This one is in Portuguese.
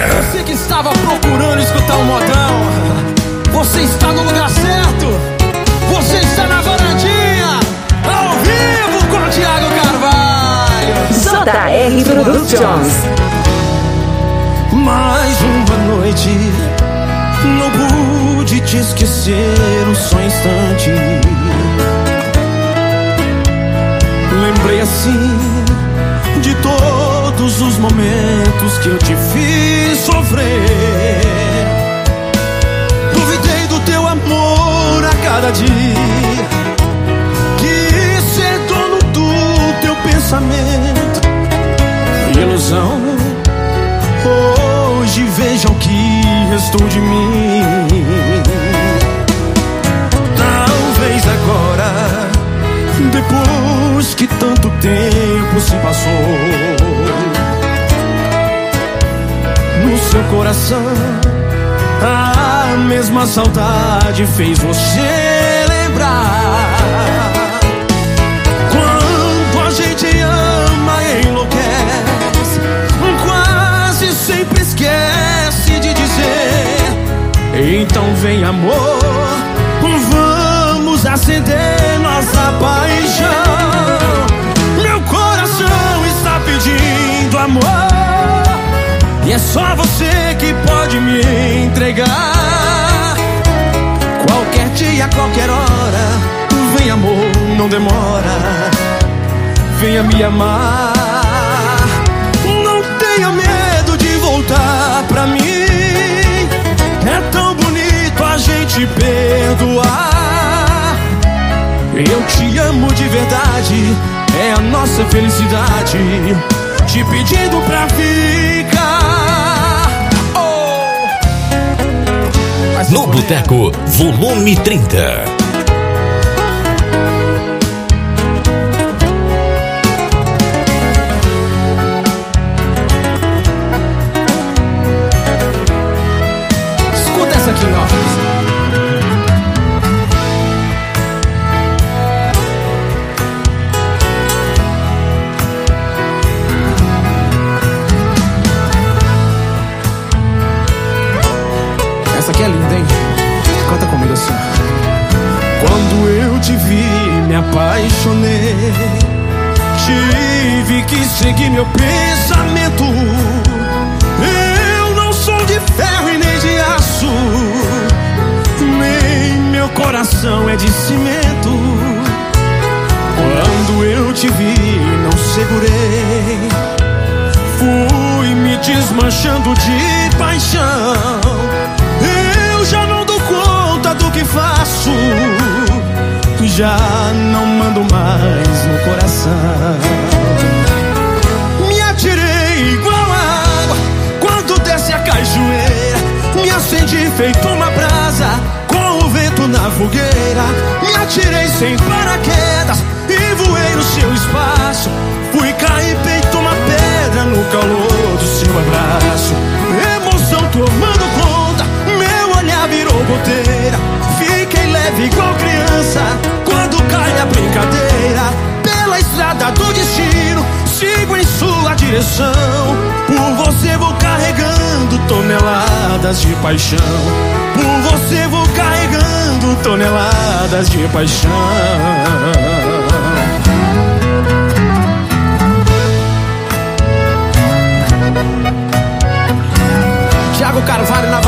Você que estava procurando escutar um modão, você está no lugar certo. Você está na varandinha, ao vivo com o Thiago Carvalho. JR Productions. Mais uma noite, não pude te esquecer um só instante. Lembrei assim de todos os momentos que eu te fiz sofrer. Duvidei do teu amor a cada dia, quis ser dono do teu pensamento. Ilusão, hoje veja o que restou de mim. Talvez agora, depois que tanto tempo se passou, no seu coração a mesma saudade fez você lembrar. Quando a gente ama e enlouquece, quase sempre esquece de dizer: então vem amor, vamos acender nossa paixão. Meu coração está pedindo amor, e é só você que pode me entregar. Qualquer dia, qualquer hora, vem amor, não demora, venha me amar. Não tenha medo de voltar pra mim, é tão bonito a gente perdoar. Eu te amo de verdade, é a nossa felicidade, te pedindo pra ficar. Oh. No Boteco, volume 30. Escuta essa aqui, ó. Essa aqui é linda, hein? Canta comigo assim. Quando eu te vi, me apaixonei. Tive que seguir meu pensamento. Eu não sou de ferro e nem de aço, nem meu coração é de cimento. Quando eu te vi, não segurei, fui me desmanchando de paixão. Eu já não dou conta do que faço, já não mando mais no coração. Me atirei igual a água quando desce a cajueira, me acendi feito uma brasa com o vento na fogueira. Me atirei sem paraquedas e voei no seu espaço, fui cair feito uma pedra no calor do seu abraço. Emoção tomando conta, meu olhar virou goteira. Fiquei leve igual criança quando cai a brincadeira. Pela estrada do destino, sigo em sua direção. Por você vou carregando toneladas de paixão. Por você vou carregando toneladas de paixão. Thiago Carvalho na